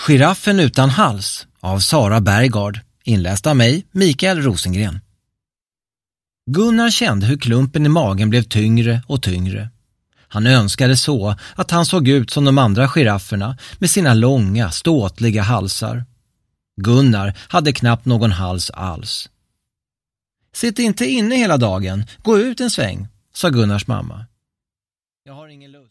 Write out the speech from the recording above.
Giraffen utan hals av Sara Bergard, inläst av mig, Mikael Rosengren. Gunnar kände hur klumpen i magen blev tyngre och tyngre. Han önskade så att han såg ut som de andra girafferna med sina långa, ståtliga halsar. Gunnar hade knappt någon hals alls. Sitt inte inne hela dagen, gå ut en sväng, sa Gunnars mamma. Jag har ingen lust.